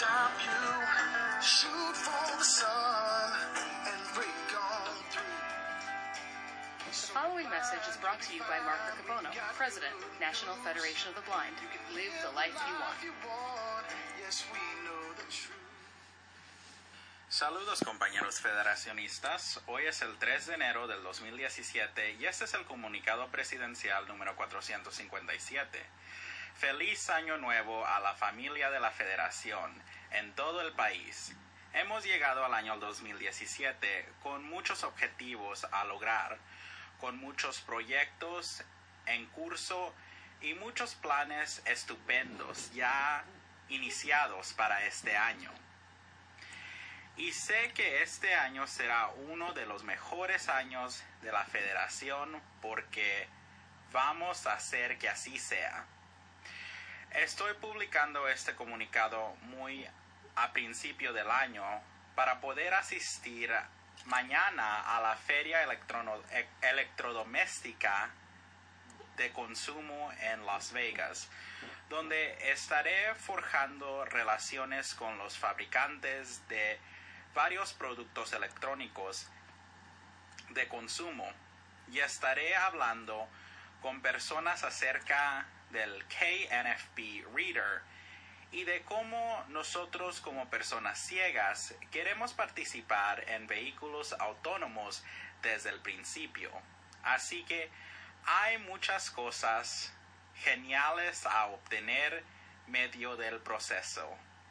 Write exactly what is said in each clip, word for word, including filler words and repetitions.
stop you. Shoot for the sun and break on through. The following message is brought to you by Mark Riccobono, President, National Federation of the Blind. Live the life you want. Yes, we know the truth. Saludos compañeros federacionistas, hoy es el tres de enero del dos mil diecisiete y este es el comunicado presidencial número cuatrocientos cincuenta y siete. Feliz Año Nuevo a la familia de la Federación en todo el país. Hemos llegado al año dos mil diecisiete con muchos objetivos a lograr, con muchos proyectos en curso y muchos planes estupendos ya iniciados para este año. Y sé que este año será uno de los mejores años de la Federación porque vamos a hacer que así sea. Estoy publicando este comunicado muy a principio del año para poder asistir mañana a la Feria Electrono- Electrodoméstica de Consumo en Las Vegas, donde estaré forjando relaciones con los fabricantes de varios productos electrónicos de consumo y estaré hablando con personas acerca del K N F B Reader y de cómo nosotros como personas ciegas queremos participar en vehículos autónomos desde el principio. Así que hay muchas cosas geniales a obtener medio del proceso.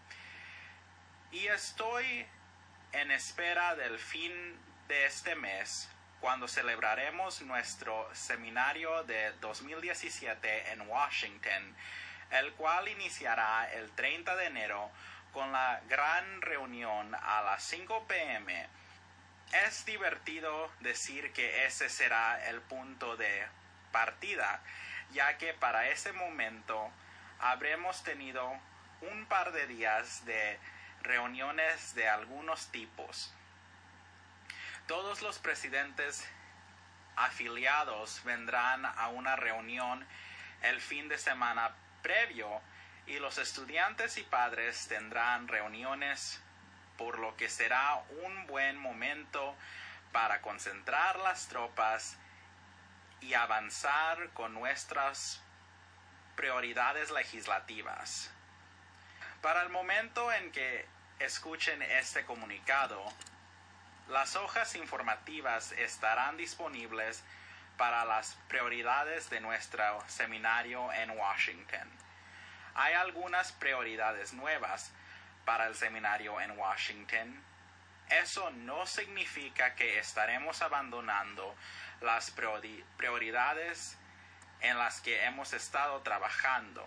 Y estoy en espera del fin de este mes, cuando celebraremos nuestro seminario de dos mil diecisiete en Washington, el cual iniciará el treinta de enero con la gran reunión a las cinco p m Es divertido decir que ese será el punto de partida, ya que para ese momento habremos tenido un par de días de reuniones de algunos tipos. Todos los presidentes afiliados vendrán a una reunión el fin de semana previo y los estudiantes y padres tendrán reuniones, por lo que será un buen momento para concentrar las tropas y avanzar con nuestras prioridades legislativas. Para el momento en que escuchen este comunicado, las hojas informativas estarán disponibles para las prioridades de nuestro seminario en Washington. Hay algunas prioridades nuevas para el seminario en Washington. Eso no significa que estaremos abandonando las priori- prioridades en las que hemos estado trabajando.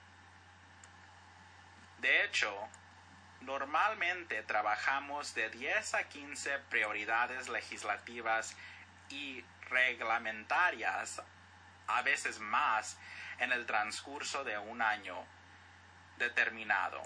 De hecho, normalmente trabajamos de diez a quince prioridades legislativas y reglamentarias, a veces más, en el transcurso de un año determinado.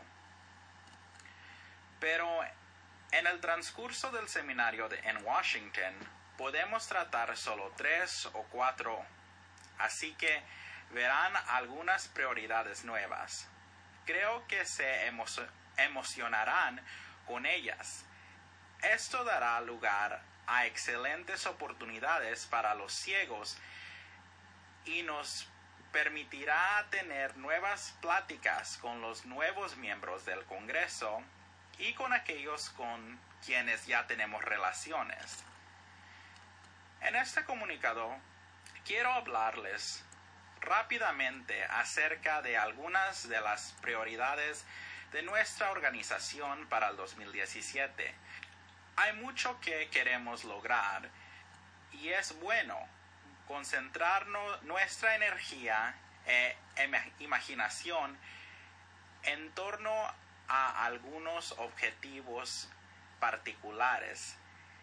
Pero en el transcurso del seminario de, en Washington, podemos tratar solo tres o cuatro, así que verán algunas prioridades nuevas. Creo que se emo- emocionarán con ellas. Esto dará lugar a excelentes oportunidades para los ciegos y nos permitirá tener nuevas pláticas con los nuevos miembros del Congreso y con aquellos con quienes ya tenemos relaciones. En este comunicado quiero hablarles rápidamente acerca de algunas de las prioridades de nuestra organización para el dos mil diecisiete. Hay mucho que queremos lograr y es bueno concentrarnos nuestra energía e imaginación en torno a algunos objetivos particulares.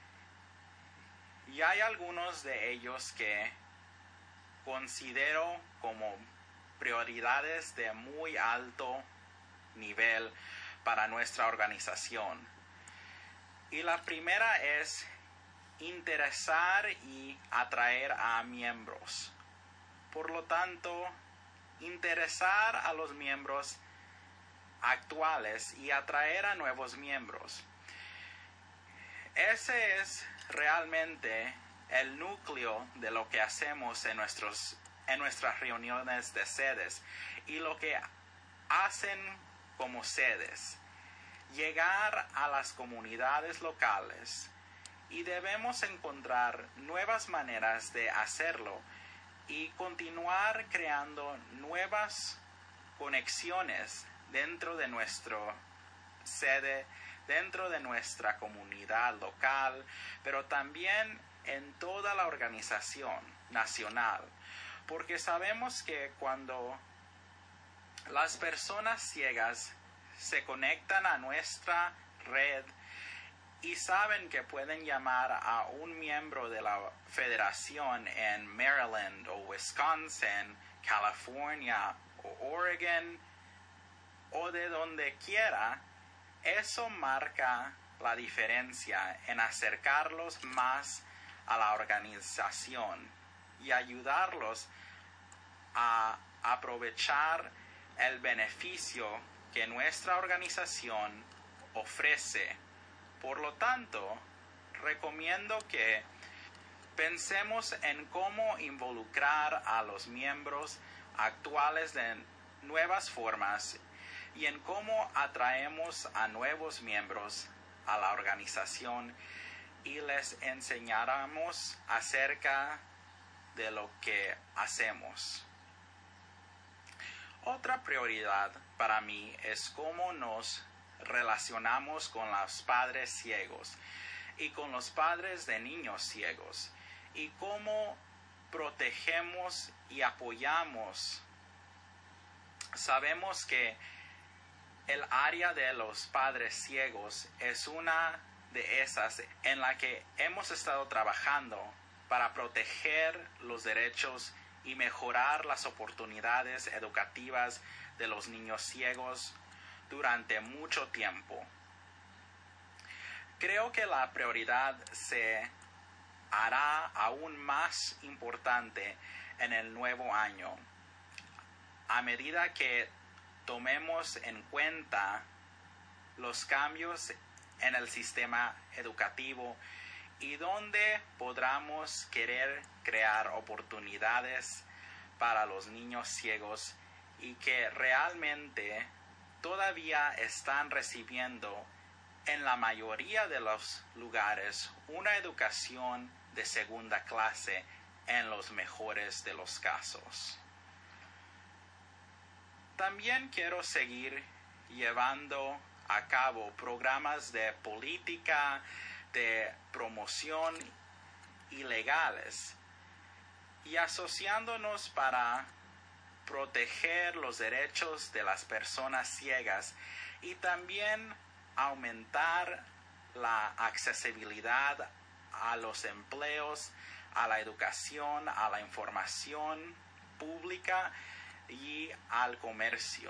Y hay algunos de ellos que considero como prioridades de muy alto nivel para nuestra organización. Y la primera es interesar y atraer a miembros. Por lo tanto, interesar a los miembros actuales y atraer a nuevos miembros. Ese es realmente el núcleo de lo que hacemos en, nuestros, en nuestras reuniones de sedes y lo que hacen como sedes. Llegar a las comunidades locales y debemos encontrar nuevas maneras de hacerlo y continuar creando nuevas conexiones dentro de nuestra sede, dentro de nuestra comunidad local, pero también en toda la organización nacional, porque sabemos que cuando las personas ciegas se conectan a nuestra red y saben que pueden llamar a un miembro de la federación en Maryland o Wisconsin, California o Oregon o de donde quiera, eso marca la diferencia en acercarlos más a la organización y ayudarlos a aprovechar el beneficio que nuestra organización ofrece. Por lo tanto, recomiendo que pensemos en cómo involucrar a los miembros actuales de nuevas formas y en cómo atraemos a nuevos miembros a la organización y les enseñáramos acerca de lo que hacemos. Otra prioridad para mí es cómo nos relacionamos con los padres ciegos y con los padres de niños ciegos y cómo protegemos y apoyamos. Sabemos que el área de los padres ciegos es una de esas en la que hemos estado trabajando para proteger los derechos y mejorar las oportunidades educativas de los niños ciegos durante mucho tiempo. Creo que la prioridad se hará aún más importante en el nuevo año, a medida que tomemos en cuenta los cambios en el sistema educativo y donde podamos querer crear oportunidades para los niños ciegos y que realmente todavía están recibiendo en la mayoría de los lugares una educación de segunda clase en los mejores de los casos. También quiero seguir llevando a cabo programas de política, de promoción ilegales y asociándonos para proteger los derechos de las personas ciegas y también aumentar la accesibilidad a los empleos, a la educación, a la información pública y al comercio.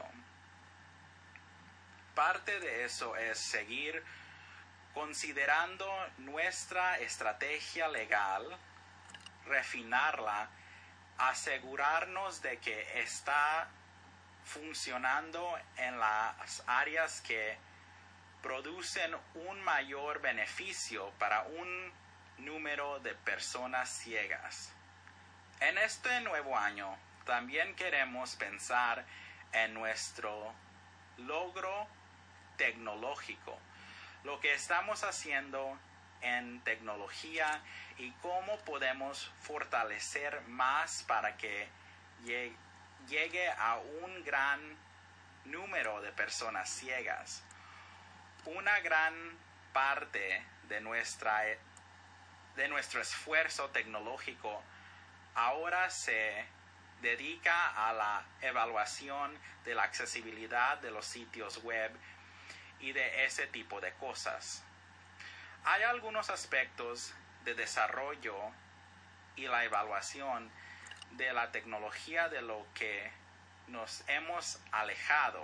Parte de eso es seguir considerando nuestra estrategia legal, refinarla, asegurarnos de que está funcionando en las áreas que producen un mayor beneficio para un número de personas ciegas. En este nuevo año también queremos pensar en nuestro logro tecnológico, lo que estamos haciendo en tecnología y cómo podemos fortalecer más para que llegue a un gran número de personas ciegas. Una gran parte de nuestra de nuestro esfuerzo tecnológico ahora se dedica a la evaluación de la accesibilidad de los sitios web y de ese tipo de cosas. Hay algunos aspectos de desarrollo y la evaluación de la tecnología de lo que nos hemos alejado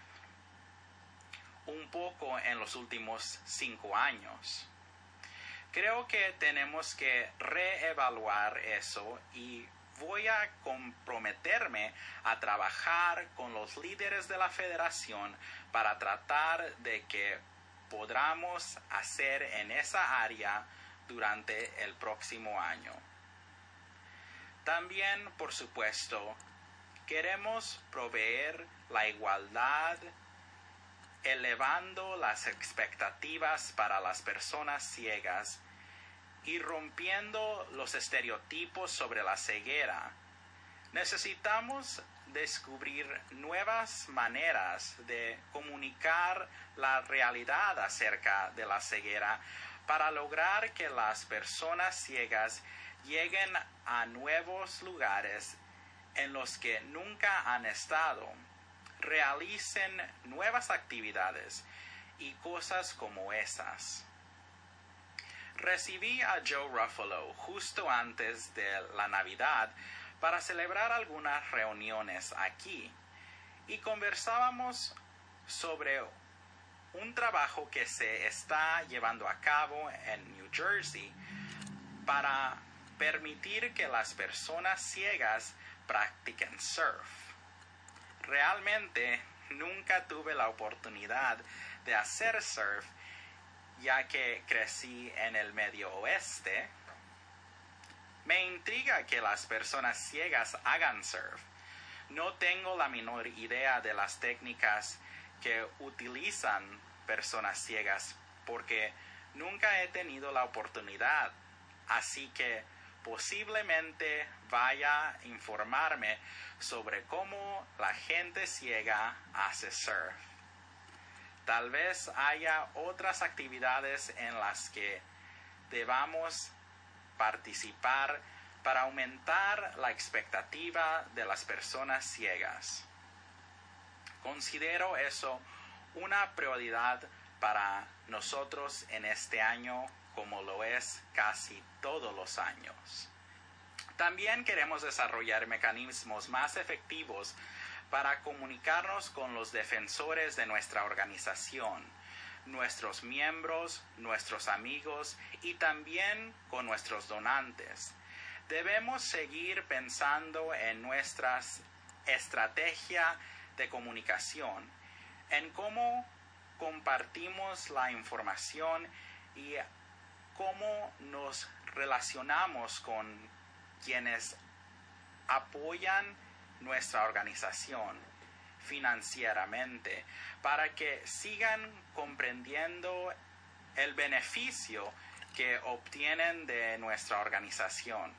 un poco en los últimos cinco años. Creo que tenemos que reevaluar eso y voy a comprometerme a trabajar con los líderes de la federación para tratar de que podamos hacer en esa área durante el próximo año. También, por supuesto, queremos proveer la igualdad, elevando las expectativas para las personas ciegas y rompiendo los estereotipos sobre la ceguera. Necesitamos descubrir nuevas maneras de comunicar la realidad acerca de la ceguera para lograr que las personas ciegas lleguen a nuevos lugares en los que nunca han estado, realicen nuevas actividades y cosas como esas. Recibí a Joe Ruffalo justo antes de la Navidad para celebrar algunas reuniones aquí y conversábamos sobre un trabajo que se está llevando a cabo en New Jersey para permitir que las personas ciegas practiquen surf. Realmente nunca tuve la oportunidad de hacer surf, ya que crecí en el medio oeste. Me intriga que las personas ciegas hagan surf. No tengo la menor idea de las técnicas que utilizan personas ciegas porque nunca he tenido la oportunidad, así que posiblemente vaya a informarme sobre cómo la gente ciega hace surf. Tal vez haya otras actividades en las que debamos participar para aumentar la expectativa de las personas ciegas. Considero eso una prioridad para nosotros en este año, como lo es casi todos los años. También queremos desarrollar mecanismos más efectivos para comunicarnos con los defensores de nuestra organización, nuestros miembros, nuestros amigos y también con nuestros donantes. Debemos seguir pensando en nuestra estrategia de comunicación, en cómo compartimos la información y cómo nos relacionamos con quienes apoyan nuestra organización financieramente para que sigan comprendiendo el beneficio que obtienen de nuestra organización.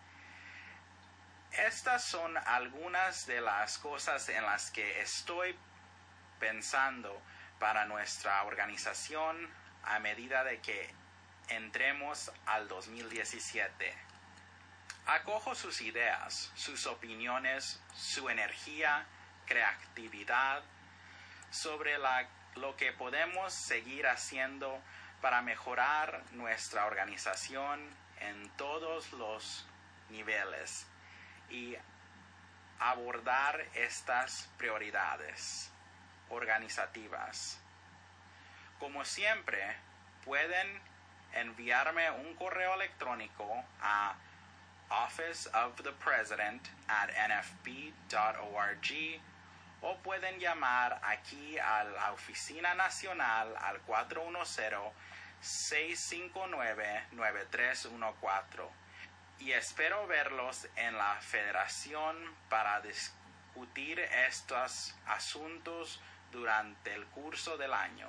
Estas son algunas de las cosas en las que estoy pensando para nuestra organización a medida de que entremos al dos mil diecisiete. Acojo sus ideas, sus opiniones, su energía, creatividad sobre la, lo que podemos seguir haciendo para mejorar nuestra organización en todos los niveles y abordar estas prioridades organizativas. Como siempre, pueden enviarme un correo electrónico a office of the president at n f b dot org o pueden llamar aquí a la Oficina Nacional al cuatro uno cero, seis cinco nueve, nueve tres uno cuatro y espero verlos en la Federación para discutir estos asuntos durante el curso del año.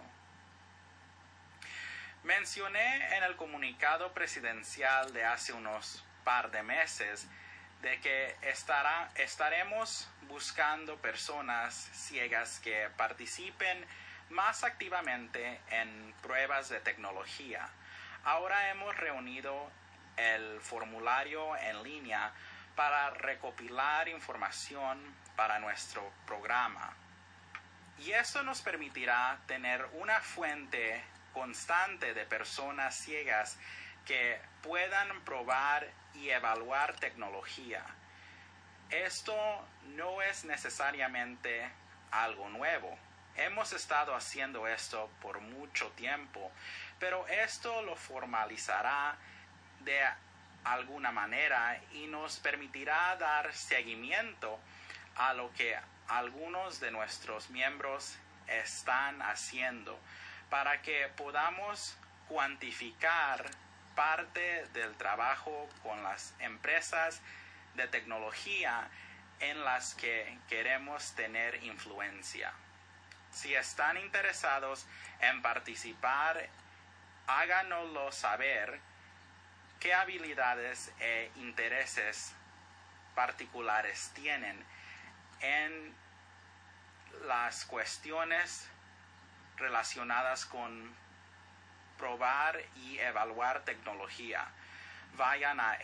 Mencioné en el comunicado presidencial de hace unos par de meses de que estará, estaremos buscando personas ciegas que participen más activamente en pruebas de tecnología. Ahora hemos reunido el formulario en línea para recopilar información para nuestro programa. Y esto nos permitirá tener una fuente constante de personas ciegas que puedan probar y evaluar tecnología. Esto no es necesariamente algo nuevo. Hemos estado haciendo esto por mucho tiempo, pero esto lo formalizará de alguna manera y nos permitirá dar seguimiento a lo que algunos de nuestros miembros están haciendo para que podamos cuantificar parte del trabajo con las empresas de tecnología en las que queremos tener influencia. Si están interesados en participar, háganoslo saber qué habilidades e intereses particulares tienen en las cuestiones relacionadas con probar y evaluar tecnología. Vayan a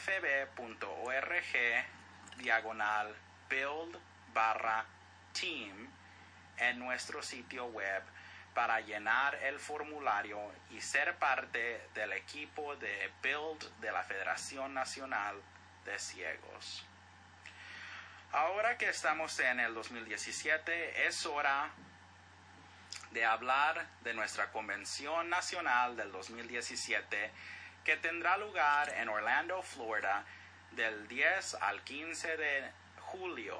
nfb.org diagonal build barra team en nuestro sitio web para llenar el formulario y ser parte del equipo de Build de la Federación Nacional de Ciegos. Ahora que estamos en el dos mil diecisiete, es hora de hablar de nuestra Convención Nacional del dos mil diecisiete que tendrá lugar en Orlando, Florida, del diez al quince de julio.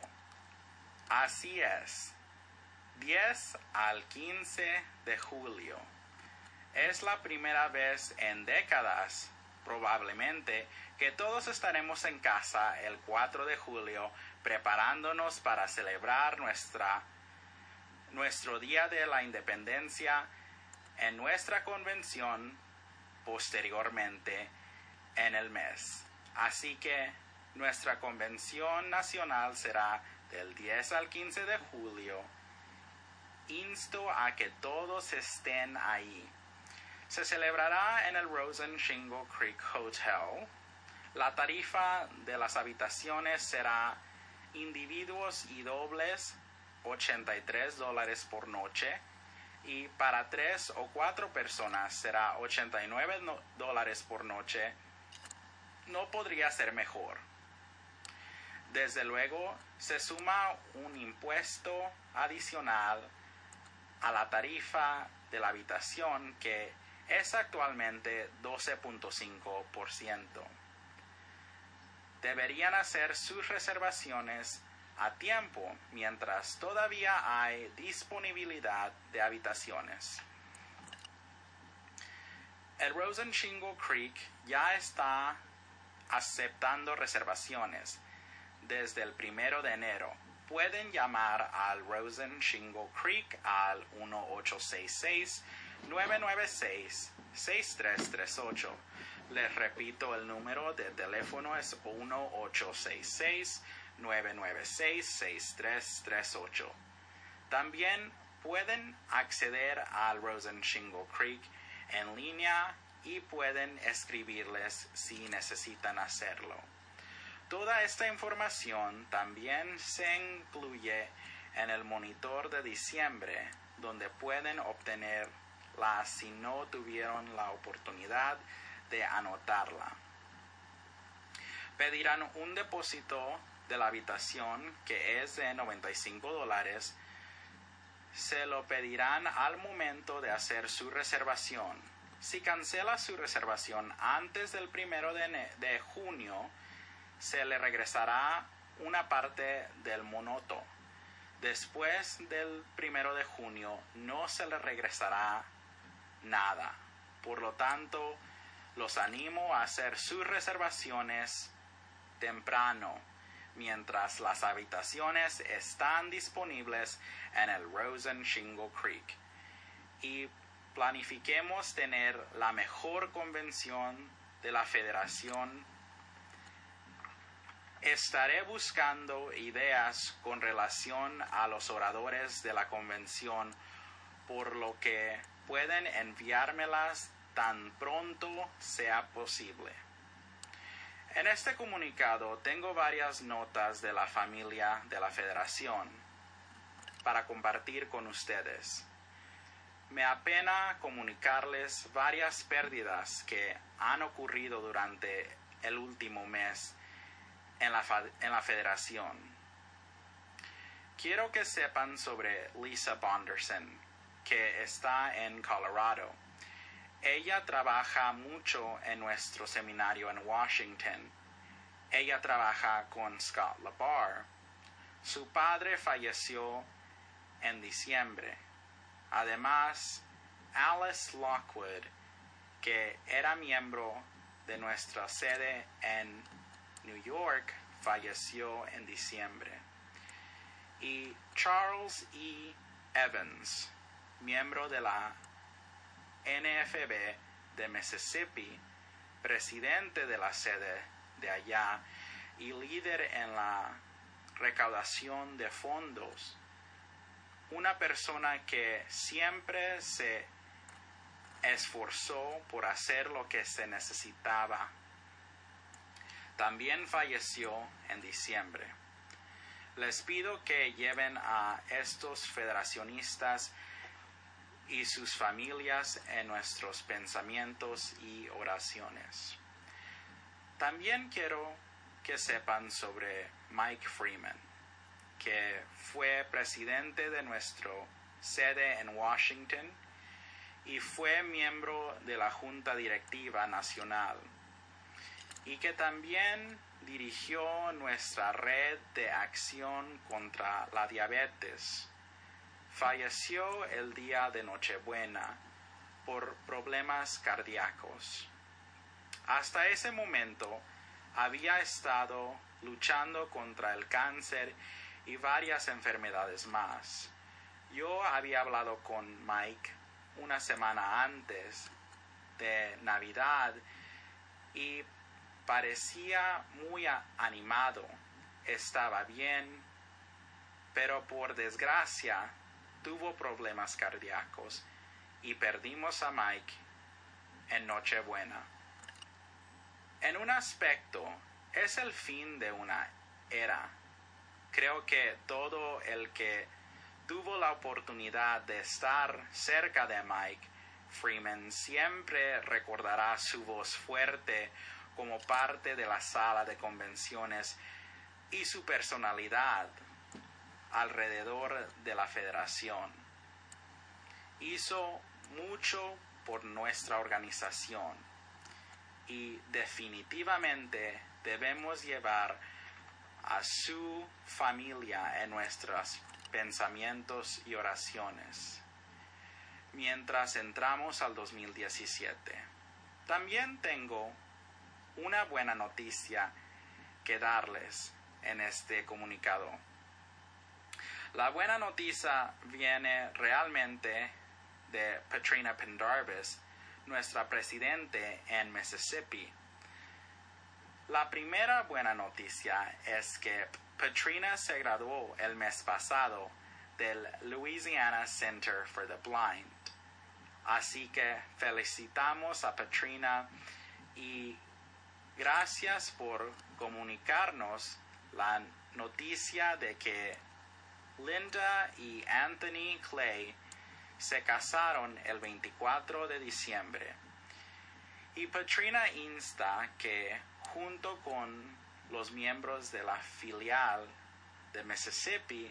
Así es, diez al quince de julio. Es la primera vez en décadas, probablemente, que todos estaremos en casa el cuatro de julio preparándonos para celebrar nuestra, nuestro Día de la Independencia en nuestra convención posteriormente en el mes. Así que nuestra convención nacional será del diez al quince de julio. Insto a que todos estén ahí. Se celebrará en el Rosen Shingle Creek Hotel. La tarifa de las habitaciones será individuos y dobles ochenta y tres dólares por noche y para tres o cuatro personas será ochenta y nueve dólares por noche. No podría ser mejor. Desde luego, se suma un impuesto adicional a la tarifa de la habitación que es actualmente doce punto cinco por ciento. Deberían hacer sus reservaciones a tiempo mientras todavía hay disponibilidad de habitaciones. El Rosen Shingle Creek ya está aceptando reservaciones desde el primero de enero. Pueden llamar al Rosen Shingle Creek al uno ocho seis seis, nueve nueve seis, seis tres tres ocho. Les repito, el número de teléfono es uno ocho seis seis, nueve nueve seis, seis tres tres ocho. También pueden acceder al Rosen Shingle Creek en línea y pueden escribirles si necesitan hacerlo. Toda esta información también se incluye en el monitor de diciembre, donde pueden obtenerla si no tuvieron la oportunidad de anotarla. Pedirán un depósito de la habitación que es de noventa y cinco dólares. Se lo pedirán al momento de hacer su reservación. Si cancela su reservación antes del primero de, de junio, se le regresará una parte del monoto. Después del primero de junio no se le regresará nada. Por lo tanto, los animo a hacer sus reservaciones temprano, mientras las habitaciones están disponibles en el Rosen Shingle Creek. Y planifiquemos tener la mejor convención de la Federación. Estaré buscando ideas con relación a los oradores de la convención, por lo que pueden enviármelas tan pronto sea posible. En este comunicado tengo varias notas de la familia de la Federación para compartir con ustedes. Me apena comunicarles varias pérdidas que han ocurrido durante el último mes en la, en la Federación. Quiero que sepan sobre Lisa Bonderson, que está en Colorado. Ella trabaja mucho en nuestro seminario en Washington. Ella trabaja con Scott LaBar. Su padre falleció en diciembre. Además, Alice Lockwood, que era miembro de nuestra sede en New York, falleció en diciembre. Y Charles E. Evans, miembro de la N F B de Mississippi, presidente de la sede de allá y líder en la recaudación de fondos, una persona que siempre se esforzó por hacer lo que se necesitaba, también falleció en diciembre. Les pido que lleven a estos federacionistas y sus familias en nuestros pensamientos y oraciones. También quiero que sepan sobre Mike Freeman, que fue presidente de nuestra sede en Washington y fue miembro de la Junta Directiva Nacional, y que también dirigió nuestra red de acción contra la diabetes. Falleció el día de Nochebuena por problemas cardíacos. Hasta ese momento había estado luchando contra el cáncer y varias enfermedades más. Yo había hablado con Mike una semana antes de Navidad y parecía muy animado, estaba bien, pero por desgracia tuvo problemas cardíacos y perdimos a Mike en Nochebuena. En un aspecto, es el fin de una era. Creo que todo el que tuvo la oportunidad de estar cerca de Mike Freeman siempre recordará su voz fuerte como parte de la sala de convenciones y su personalidad alrededor de la federación. Hizo mucho por nuestra organización y definitivamente debemos llevar a su familia en nuestros pensamientos y oraciones mientras entramos al dos mil diecisiete. También tengo una buena noticia que darles en este comunicado. La buena noticia viene realmente de Patrina Pendarvis, nuestra presidente en Mississippi. La primera buena noticia es que Patrina se graduó el mes pasado del Louisiana Center for the Blind. Así que felicitamos a Patrina y gracias por comunicarnos la noticia de que Linda y Anthony Clay se casaron el veinticuatro de diciembre. Y Patrina insta que, junto con los miembros de la filial de Mississippi,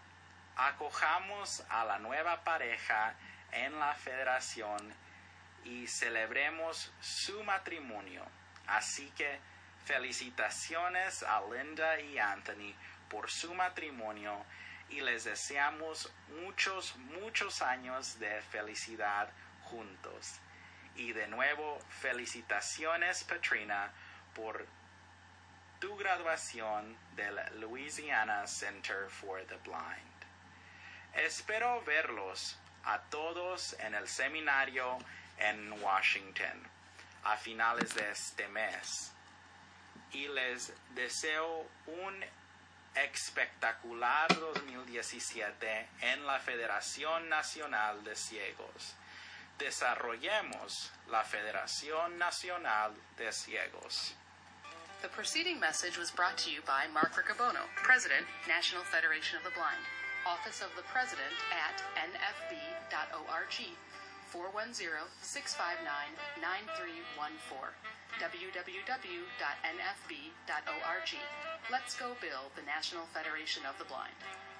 acojamos a la nueva pareja en la federación y celebremos su matrimonio. Así que felicitaciones a Linda y Anthony por su matrimonio y les deseamos muchos, muchos años de felicidad juntos. Y de nuevo, felicitaciones, Patrina, por tu graduación del Louisiana Center for the Blind. Espero verlos a todos en el seminario en Washington a finales de este mes. Y les deseo un espectacular dos mil diecisiete en la Federación Nacional de Ciegos. Desarrollemos la Federación Nacional de Ciegos. The preceding message was brought to you by Mark Riccobono, President, National Federation of the Blind. Office of the President at N F B dot org, four one zero, six five nine, nine three one four, w w w dot n f b dot org. Let's go build the National Federation of the Blind.